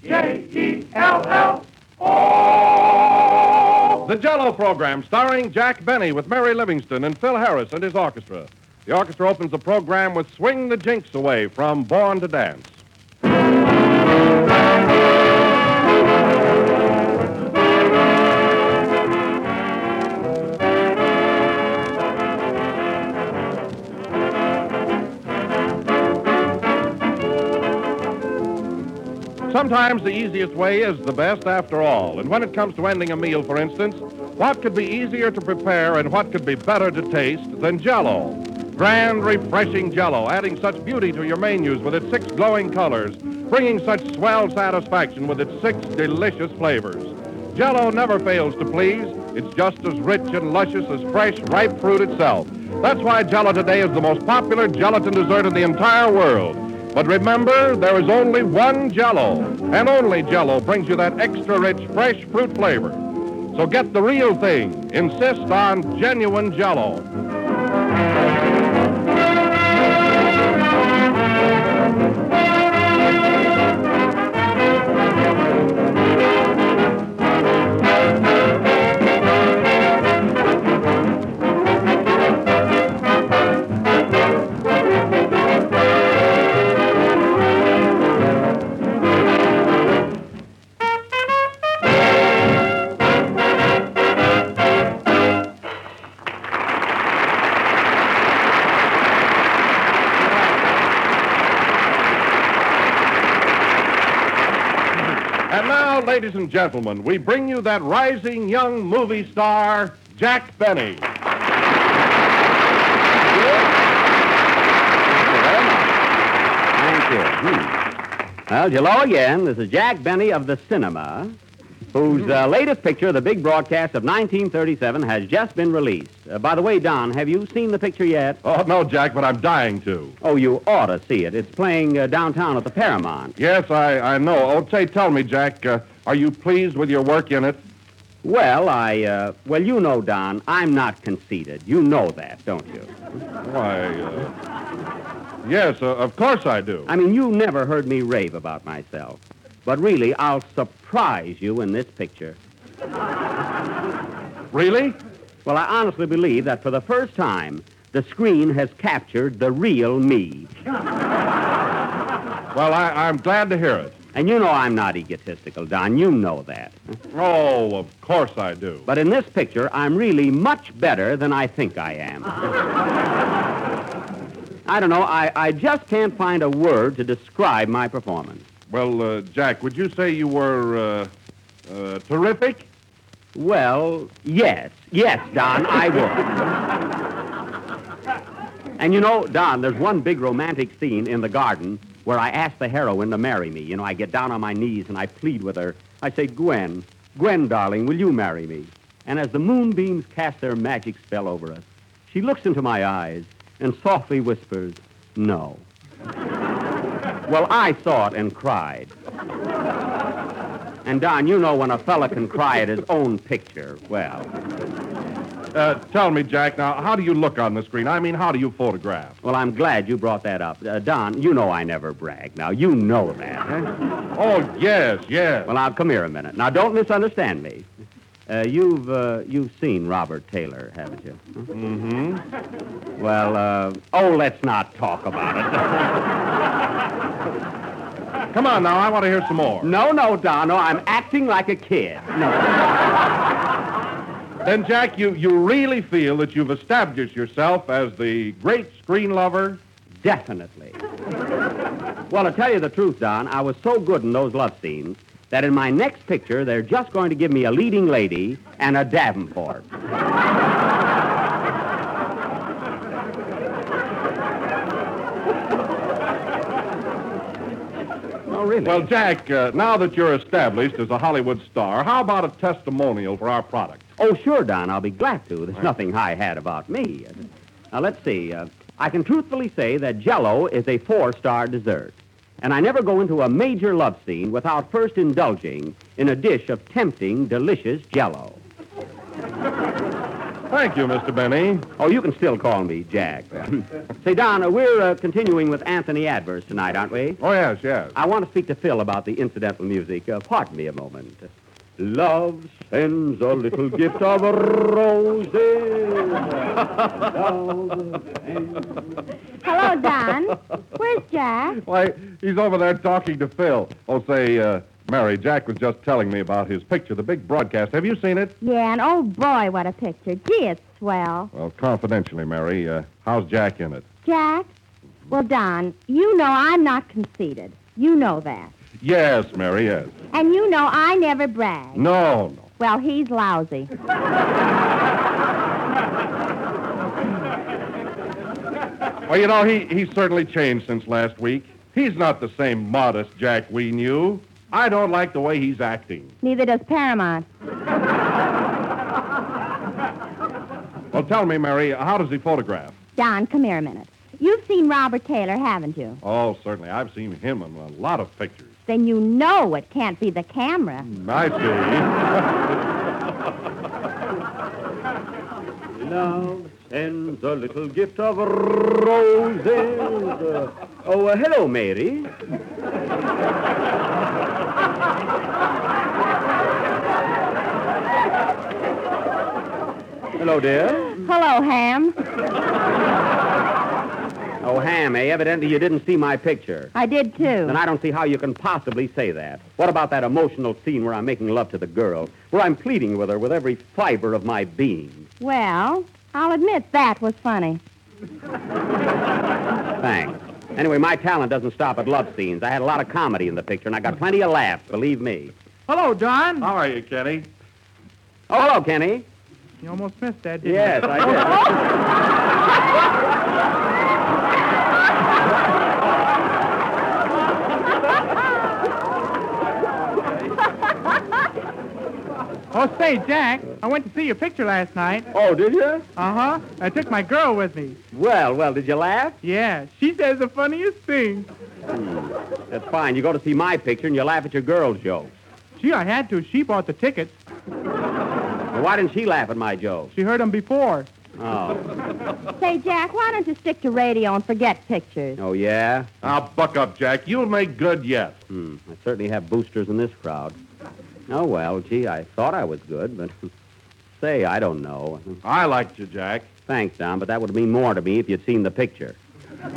J-E-L-L-O. The Jell-O program, starring Jack Benny with Mary Livingston and Phil Harris and his orchestra. The orchestra opens the program with Swing the Jinx Away from Born to Dance. Sometimes the easiest way is the best after all. And when it comes to ending a meal, for instance, what could be easier to prepare and what could be better to taste than Jell-O? Grand, refreshing Jell-O, adding such beauty to your menus with its 6 glowing colors, bringing such swell satisfaction with its 6 delicious flavors. Jell-O never fails to please. It's just as rich and luscious as fresh, ripe fruit itself. That's why Jell-O today is the most popular gelatin dessert in the entire world. But remember, there is only one Jell-O, and only Jell-O brings you that extra rich, fresh fruit flavor. So get the real thing. Insist on genuine Jell-O. And now, ladies and gentlemen, we bring you that rising young movie star, Jack Benny. Thank you. Well, hello again. This is Jack Benny of the cinema, whose latest picture, the big broadcast of 1937, has just been released. By the way, Don, have you seen the picture yet? Oh, no, Jack, but I'm dying to. Oh, you ought to see it. It's playing downtown at the Paramount. Yes, I know. Oh, say, tell me, Jack, are you pleased with your work in it? Well, well, you know, Don, I'm not conceited. You know that, don't you? Why, yes, of course I do. I mean, you never heard me rave about myself. But really, I'll surprise you in this picture. Really? Well, I honestly believe that for the first time, the screen has captured the real me. Well, I'm glad to hear it. And you know I'm not egotistical, Don. You know that. Oh, of course I do. But in this picture, I'm really much better than I think I am. I don't know. I just can't find a word to describe my performance. Well, Jack, would you say you were, terrific? Well, yes. Yes, Don, I would. And you know, Don, there's one big romantic scene in the garden where I ask the heroine to marry me. You know, I get down on my knees and I plead with her. I say, Gwen, darling, will you marry me? And as the moonbeams cast their magic spell over us, she looks into my eyes and softly whispers, no. Well, I saw it and cried. And, Don, you know when a fella can cry at his own picture, well. Tell me, Jack, now, how do you look on the screen? I mean, how do you photograph? Well, I'm glad you brought that up. Don, you know I never brag. Now, you know that. Huh? Oh, yes. Well, now, come here a minute. Now, don't misunderstand me. You've seen Robert Taylor, haven't you? Huh? Mm-hmm. Well, let's not talk about it. Come on now, I want to hear some more. No, Don, no, I'm acting like a kid. No. Then, Jack, you really feel that you've established yourself as the great screen lover? Definitely. Well, to tell you the truth, Don, I was so good in those love scenes that in my next picture, they're just going to give me a leading lady and a Davenport. Oh, really? Well, Jack, now that you're established as a Hollywood star, how about a testimonial for our product? Oh, sure, Don. I'll be glad to. There's nothing high-hat about me. Now, let's see. I can truthfully say that Jell-O is a 4-star dessert. And I never go into a major love scene without first indulging in a dish of tempting, delicious Jell-O. Thank you, Mr. Benny. Oh, you can still call me Jack. Say, Don, we're continuing with Anthony Adverse tonight, aren't we? Oh, yes, yes. I want to speak to Phil about the incidental music. Pardon me a moment. Love sends a little gift of roses. Hello, Don. Where's Jack? Why, he's over there talking to Phil. Oh, say, Mary, Jack was just telling me about his picture, the big broadcast. Have you seen it? Yeah, and oh boy, what a picture. Gee, it's swell. Well, confidentially, Mary, how's Jack in it? Jack? Well, Don, you know I'm not conceited. You know that. Yes, Mary, yes. And you know I never brag. No. Well, he's lousy. Well, you know, he certainly changed since last week. He's not the same modest Jack we knew. I don't like the way he's acting. Neither does Paramount. Well, tell me, Mary, how does he photograph? Don, come here a minute. You've seen Robert Taylor, haven't you? Oh, certainly. I've seen him in a lot of pictures. Then you know it can't be the camera. I see. Love sends a little gift of roses. Hello, Mary. Hello, dear. Hello, Ham. Oh, Ham, evidently you didn't see my picture. I did, too. Then I don't see how you can possibly say that. What about that emotional scene where I'm making love to the girl, where I'm pleading with her with every fiber of my being? Well, I'll admit that was funny. Thanks. Anyway, my talent doesn't stop at love scenes. I had a lot of comedy in the picture, and I got plenty of laughs, believe me. Hello, Don. How are you, Kenny? Oh, hello, Kenny. You almost missed that, didn't Yes, you? I did. Oh, say, Jack, I went to see your picture last night. Oh, did you? Uh-huh. I took my girl with me. Well, did you laugh? Yeah, she says the funniest thing. That's fine. You go to see my picture and you laugh at your girl's jokes. Gee, I had to. She bought the tickets. Well, why didn't she laugh at my jokes? She heard them before. Oh. Say, Jack, why don't you stick to radio and forget pictures? Oh, yeah? Now, buck up, Jack. You'll make good yet. I certainly have boosters in this crowd. Oh, well, gee, I thought I was good, but say, I don't know. I liked you, Jack. Thanks, Don, but that would mean more to me if you'd seen the picture. I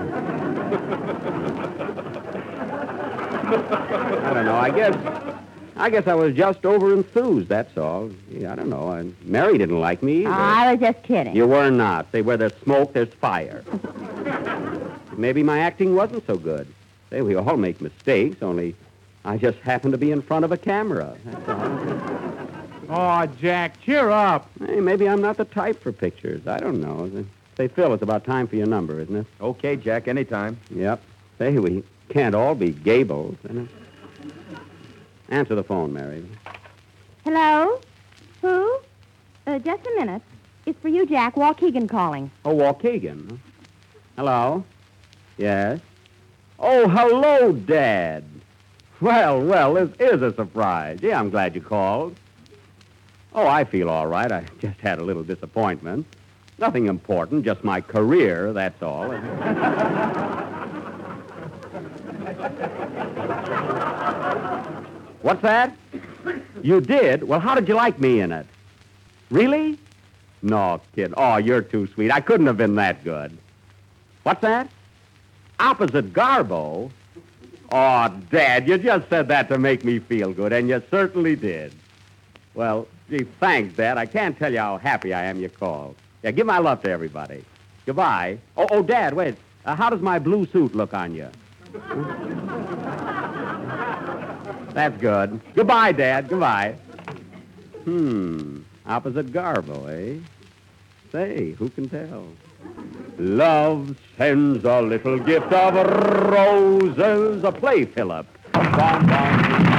don't know. I guess I was just over-enthused, that's all. Gee, I don't know. Mary didn't like me either. I was just kidding. You were not. Say, where there's smoke, there's fire. Maybe my acting wasn't so good. Say, we all make mistakes, only I just happen to be in front of a camera. That's all. Oh, Jack, cheer up. Hey, maybe I'm not the type for pictures. I don't know. Say, Phil, it's about time for your number, isn't it? Okay, Jack, anytime. Yep. Say, we can't all be Gables, isn't it? Answer the phone, Mary. Hello? Who? Just a minute. It's for you, Jack. Waukegan calling. Oh, Waukegan. Hello? Yes? Oh, hello, Dad. Well, this is a surprise. Yeah, I'm glad you called. Oh, I feel all right. I just had a little disappointment. Nothing important, just my career, that's all. What's that? You did? Well, how did you like me in it? Really? No, kid. Oh, you're too sweet. I couldn't have been that good. What's that? Opposite Garbo? Oh, Dad, you just said that to make me feel good, and you certainly did. Well, gee, thanks, Dad. I can't tell you how happy I am you called. Yeah, give my love to everybody. Goodbye. Oh, Dad, wait. How does my blue suit look on you? That's good. Goodbye, Dad. Goodbye. Opposite Garbo, eh? Say, who can tell? Love sends a little gift of roses. A play, Philip. Bom, bom.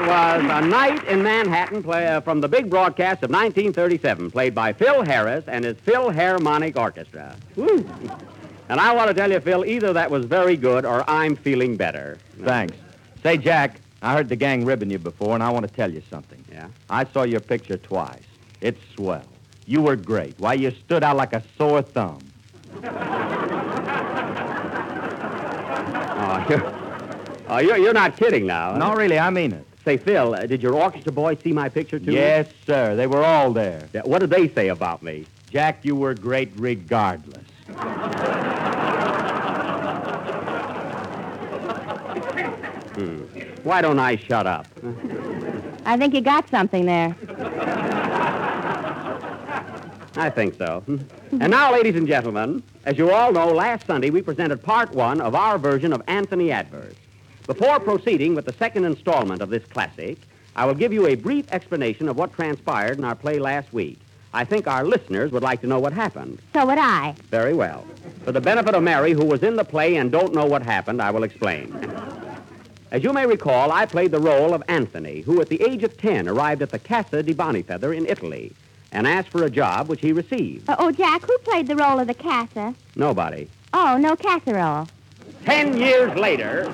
was A Night in Manhattan from the big broadcast of 1937, played by Phil Harris and his Philharmonic Orchestra. Woo. And I want to tell you, Phil, either that was very good or I'm feeling better. Thanks. Say, Jack, I heard the gang ribbing you before, and I want to tell you something. Yeah? I saw your picture twice. It's swell. You were great. Why, you stood out like a sore thumb. You're not kidding now. No, really, I mean it. Say, Phil, did your orchestra boys see my picture, too? Yes, sir. They were all there. Yeah, what did they say about me? Jack, you were great regardless. Why don't I shut up? I think you got something there. I think so. And now, ladies and gentlemen, as you all know, last Sunday we presented part one of our version of Anthony Adverse. Before proceeding with the second installment of this classic, I will give you a brief explanation of what transpired in our play last week. I think our listeners would like to know what happened. So would I. Very well. For the benefit of Mary, who was in the play and don't know what happened, I will explain. As you may recall, I played the role of Anthony, who at the age of 10 arrived at the Casa di Bonifeather in Italy and asked for a job, which he received. Jack, who played the role of the Casa? Nobody. Oh, no casserole. 10 years later,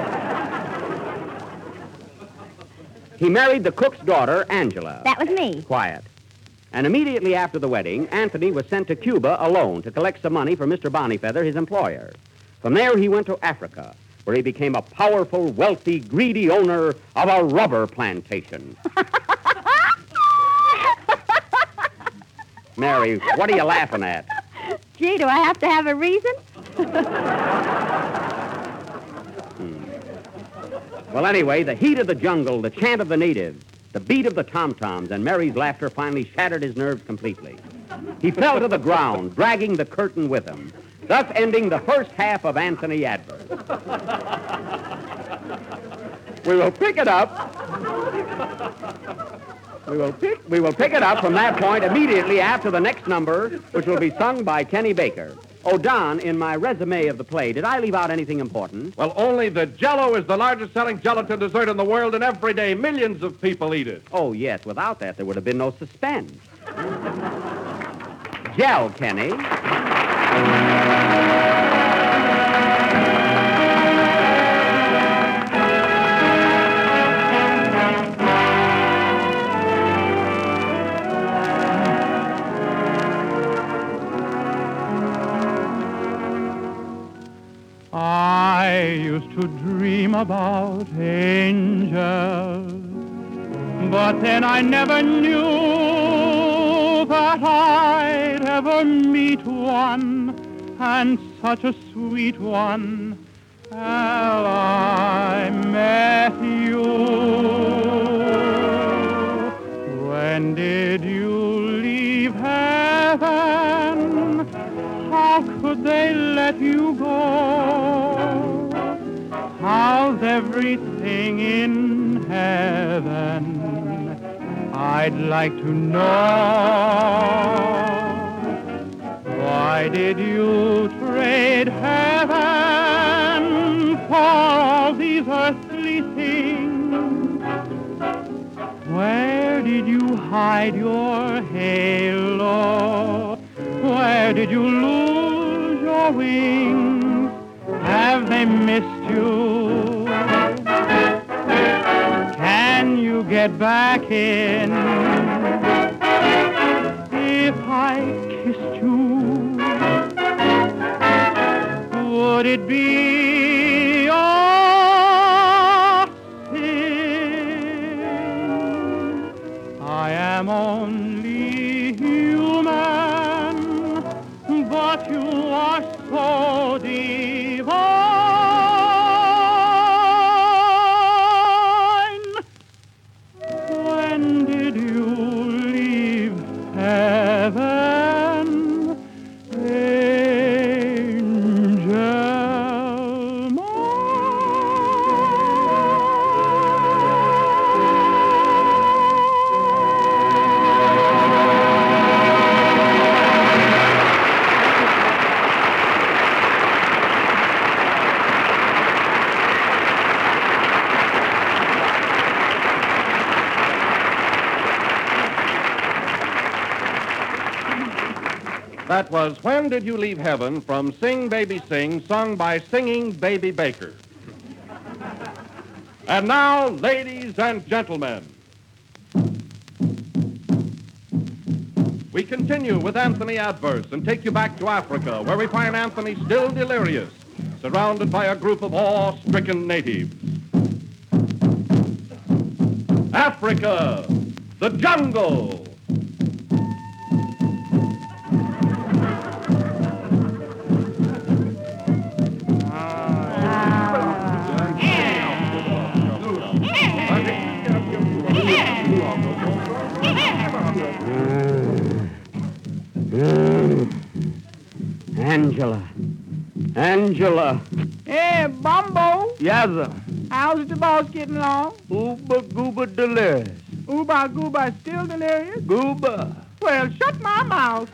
he married the cook's daughter, Angela. That was me. Quiet. And immediately after the wedding, Anthony was sent to Cuba alone to collect some money for Mr. Bonifeather, his employer. From there, he went to Africa, where he became a powerful, wealthy, greedy owner of a rubber plantation. Mary, what are you laughing at? Gee, do I have to have a reason? Well, anyway, the heat of the jungle, the chant of the natives, the beat of the tom-toms, and Mary's laughter finally shattered his nerves completely. He fell to the ground, dragging the curtain with him, thus ending the first half of Anthony Adverse. We will pick it up. We will pick it up from that point immediately after the next number, which will be sung by Kenny Baker. Oh, Don, in my resume of the play, did I leave out anything important? Well, only that Jell-O is the largest-selling gelatin dessert in the world, and every day millions of people eat it. Oh, yes. Without that, there would have been no suspense. Gel, Kenny. I used to dream about angels, but then I never knew that I'd ever meet one, and such a sweet one, till I met you. When did you leave heaven? How could they let you go? How's everything in heaven? I'd like to know. Why did you trade heaven for all these earthly things? Where did you hide your halo? Where did you lose your wings? Have they missed you? Can you get back in? If I kissed you, would it be a sin? I am only human, but you are so divine. When did you leave heaven, angel mine? That was When Did You Leave Heaven from Sing Baby Sing, sung by Singing Baby Baker. And now, ladies and gentlemen, we continue with Anthony Adverse and take you back to Africa, where we find Anthony still delirious, surrounded by a group of awe-stricken natives. Africa, the jungle. Angela. Hey, Bumbo. Yasser. How's the boss getting along? Ooba gooba delirious. Ooba Gooba still delirious? Gooba. Well, shut my mouth.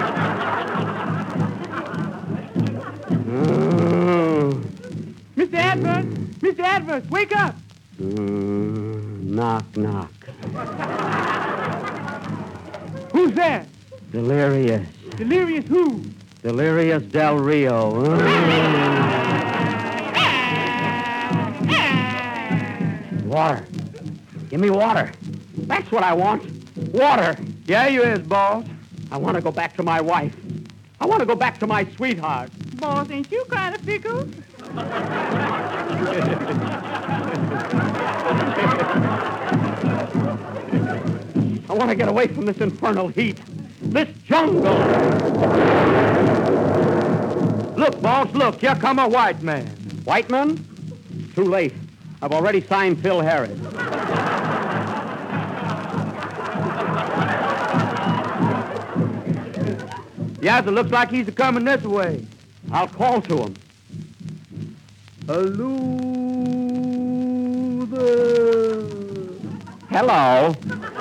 Mr. Adverse, Mr. Adverse, wake up. Knock, knock. Who's there? Delirious. Delirious who? Delirious Del Rio. Water. Give me water. That's what I want. Water. Yeah, you is, boss. I want to go back to my wife. I want to go back to my sweetheart. Boss, ain't you kind of fickle? I want to get away from this infernal heat. This jungle. Look, boss, look. Here come a white man. White man? Too late. I've already signed Phil Harris. Yes, it looks like he's a-coming this way. I'll call to him. Hello there. Hello.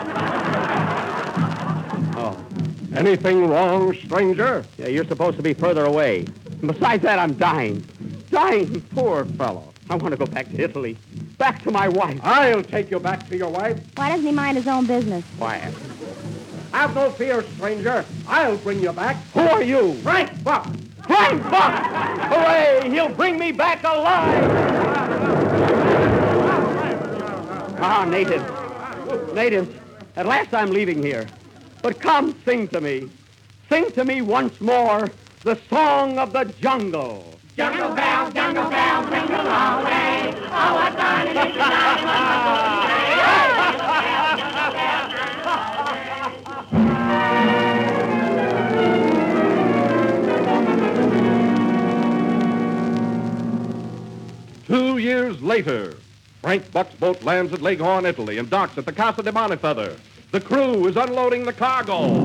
Oh. Anything wrong, stranger? Yeah, you're supposed to be further away. Besides that, I'm dying. Dying, poor fellow. I want to go back to Italy. Back to my wife. I'll take you back to your wife. Why doesn't he mind his own business? Quiet. Have no fear, stranger. I'll bring you back. Who are you? Frank Buck. Frank Buck! Hooray! He'll bring me back alive! Ah, natives. Natives, at last I'm leaving here. But come, sing to me. Sing to me once more the song of the jungle. Jungle bells, ring along way. Oh, what fun it is to ride on the 2 years later, Frank Buck's boat lands at Leghorn, Italy, and docks at the Casa de Bonifeather. The crew is unloading the cargo.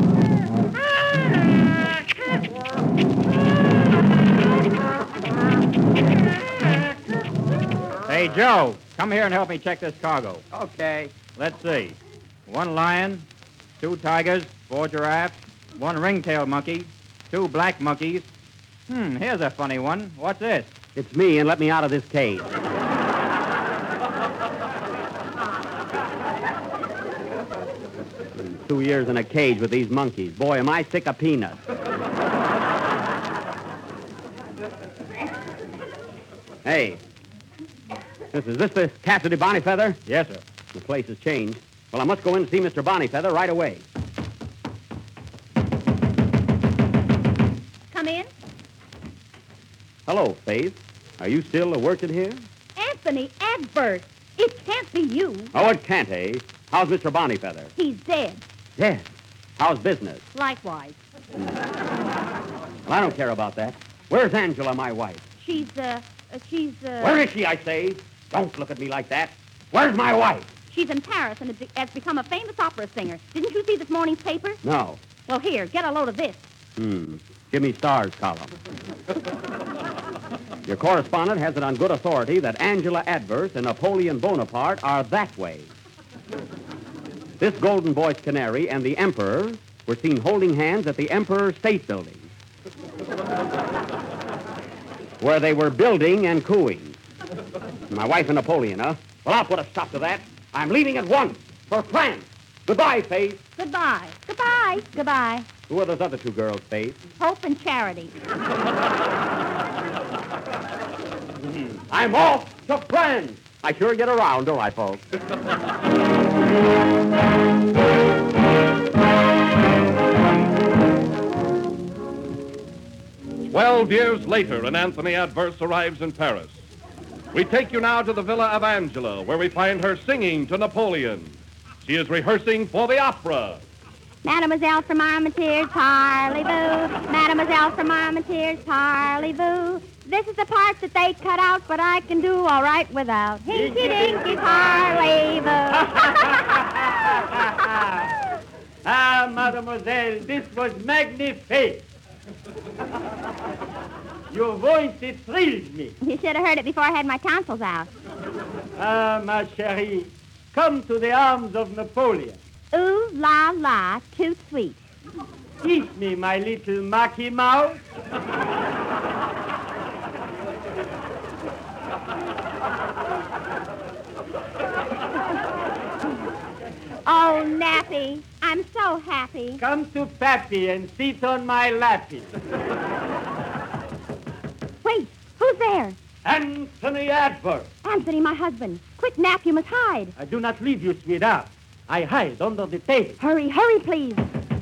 Hey, Joe, come here and help me check this cargo. Okay. Let's see. 1 lion, 2 tigers, 4 giraffes, 1 ring-tailed monkey, 2 black monkeys. Here's a funny one. What's this? It's me, and let me out of this cage. 2 years in a cage with these monkeys. Boy, am I sick of peanuts. Hey, is this the Casa de Bonifeather? Yes, sir. The place has changed. Well, I must go in and see Mr. Bonifeather right away. Come in. Hello, Faith. Are you still working here? Anthony Adverse. It can't be you. Oh, it can't, eh? How's Mr. Bonifeather? He's dead. Dead. How's business? Likewise. Well, I don't care about that. Where's Angela, my wife? She's. Where is she, I say? Don't look at me like that. Where's my wife? She's in Paris and has become a famous opera singer. Didn't you see this morning's paper? No. Well, here, get a load of this. Jimmy Starr's column. Your correspondent has it on good authority that Angela Adverse and Napoleon Bonaparte are that way. This golden-voiced canary and the Emperor were seen holding hands at the Emperor State Building, where they were building and cooing. My wife and Napoleon, huh? Well, I'll put a stop to that. I'm leaving at once for France. Goodbye, Faith. Goodbye. Goodbye. Goodbye. Who are those other two girls, Faith? Hope and Charity. I'm off to France. I sure get around, don't I, folks? 12 years later, and Anthony Adverse arrives in Paris. We take you now to the villa of Angela, where we find her singing to Napoleon. She is rehearsing for the opera. Mademoiselle from Armentières, parlez-vous. Mademoiselle from Armentières, parlez-vous. This is the part that they cut out, but I can do all right without. Hinky-dinky, parlez-vous. Ah, mademoiselle, this was magnifique. Your voice, it thrilled me. You should have heard it before I had my tonsils out. Ah, ma chérie, come to the arms of Napoleon. Ooh, la, la, too sweet. Kiss me, my little Mickey Mouse. Oh, Nappy, I'm so happy. Come to Pappy and sit on my lappy. Wait, who's there? Anthony Adverse. Anthony, my husband. Quick, Nap, you must hide. I do not leave you, sweetheart. I hide under the table. Hurry, hurry, please.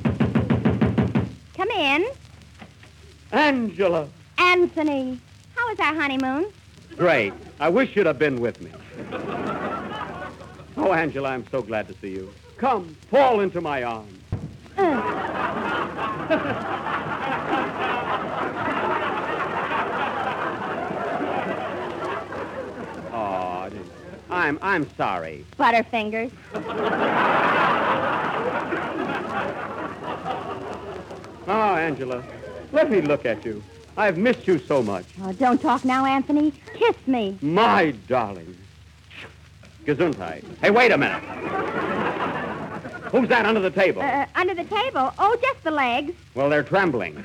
Come in. Angela. Anthony, how was our honeymoon? Great. I wish you'd have been with me. Oh, Angela, I'm so glad to see you. Come, fall into my arms. Oh, I'm sorry. Butterfingers. Oh, Angela, let me look at you. I've missed you so much. Oh, don't talk now, Anthony. Kiss me. My darling. Gesundheit. Hey, wait a minute. Who's that under the table? Under the table? Oh, just the legs. Well, they're trembling.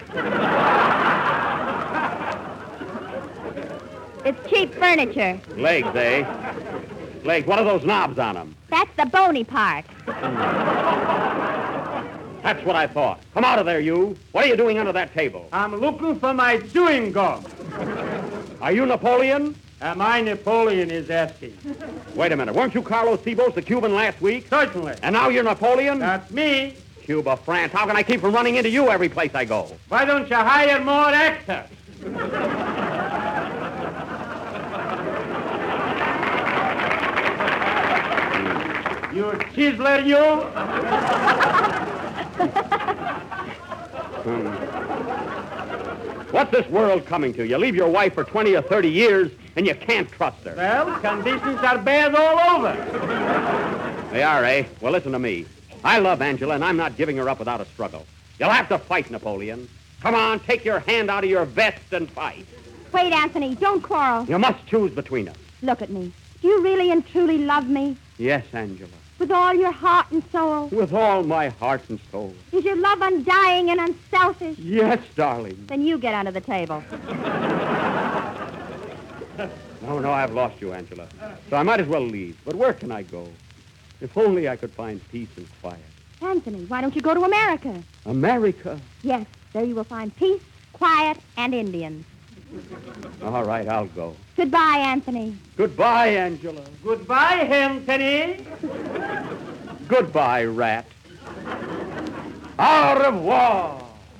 It's cheap furniture. Legs, eh? Legs. What are those knobs on them? That's the bony part. That's what I thought. Come out of there, you. What are you doing under that table? I'm looking for my chewing gum. Are you Napoleon? Am I Napoleon is asking? Wait a minute. Weren't you Carlos Cibos, the Cuban, last week? Certainly. And now you're Napoleon? That's me. Cuba, France. How can I keep from running into you every place I go? Why don't you hire more actors? You chiseler, you? What's this world coming to? You leave your wife for 20 or 30 years, and you can't trust her. Well, conditions are bad all over. They are, eh? Well, listen to me. I love Angela, and I'm not giving her up without a struggle. You'll have to fight, Napoleon. Come on, take your hand out of your vest and fight. Wait, Anthony, don't quarrel. You must choose between us. Look at me. Do you really and truly love me? Yes, Angela. With all your heart and soul? With all my heart and soul. Is your love undying and unselfish? Yes, darling. Then you get under the table. No, I've lost you, Angela. So I might as well leave. But where can I go? If only I could find peace and quiet. Anthony, why don't you go to America? America? Yes, there you will find peace, quiet, and Indians. All right, I'll go. Goodbye, Anthony. Goodbye, Angela. Goodbye, Anthony. Goodbye, rat. Au revoir.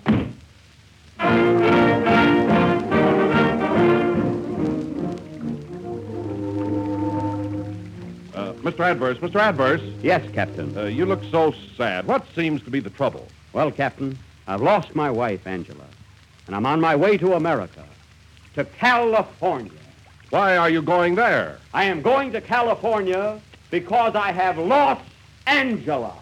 Mr. Adverse, Mr. Adverse. Yes, Captain. You look so sad. What seems to be the trouble? Well, Captain, I've lost my wife, Angela, and I'm on my way to America, to California. Why are you going there? I am going to California because I have lost Angela.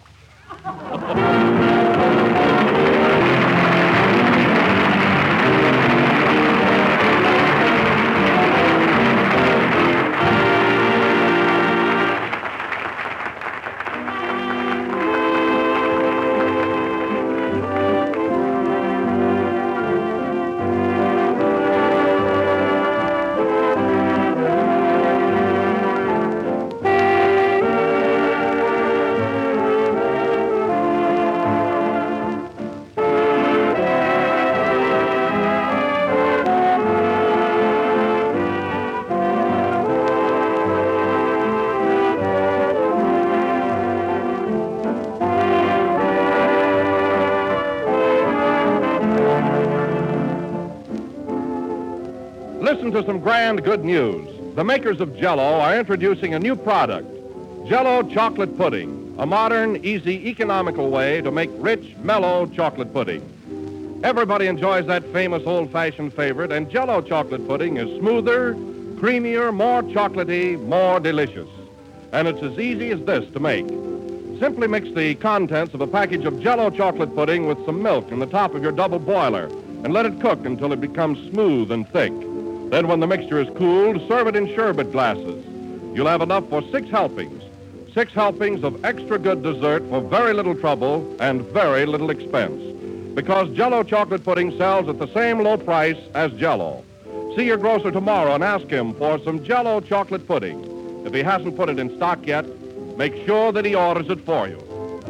listen to some grand good news. The makers of Jell-O are introducing a new product, Jell-O Chocolate Pudding, a modern, easy, economical way to make rich, mellow chocolate pudding. Everybody enjoys that famous old-fashioned favorite, and Jell-O Chocolate Pudding is smoother, creamier, more chocolatey, more delicious. And it's as easy as this to make. Simply mix the contents of a package of Jell-O Chocolate Pudding with some milk in the top of your double boiler and let it cook until it becomes smooth and thick. Then when the mixture is cooled, serve it in sherbet glasses. You'll have enough for 6 helpings. 6 helpings of extra good dessert for very little trouble and very little expense. Because Jell-O Chocolate Pudding sells at the same low price as Jell-O. See your grocer tomorrow and ask him for some Jell-O Chocolate Pudding. If he hasn't put it in stock yet, make sure that he orders it for you.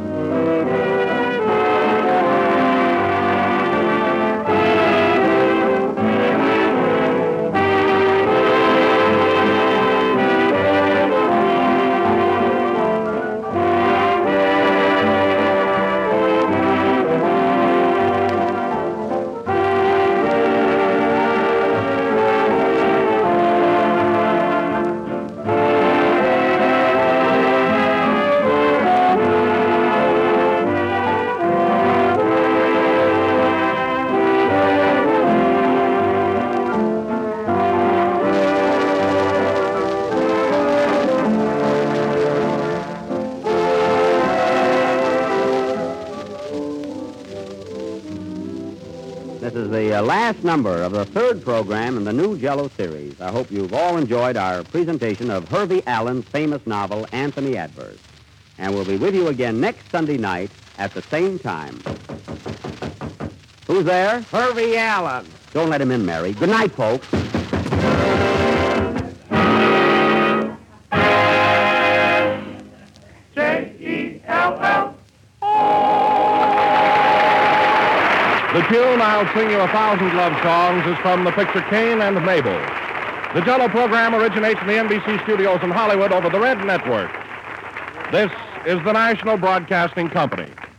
This is the last number of the 3rd program in the new Jell-O series. I hope you've all enjoyed our presentation of Hervey Allen's famous novel, Anthony Adverse. And we'll be with you again next Sunday night at the same time. Who's there? Hervey Allen. Don't let him in, Mary. Good night, folks. J-E-L-L. The tune I'll Sing You 1,000 Love Songs is from the picture Cain and Mabel. The Jell-O program originates in the NBC studios in Hollywood over the Red Network. This is the National Broadcasting Company.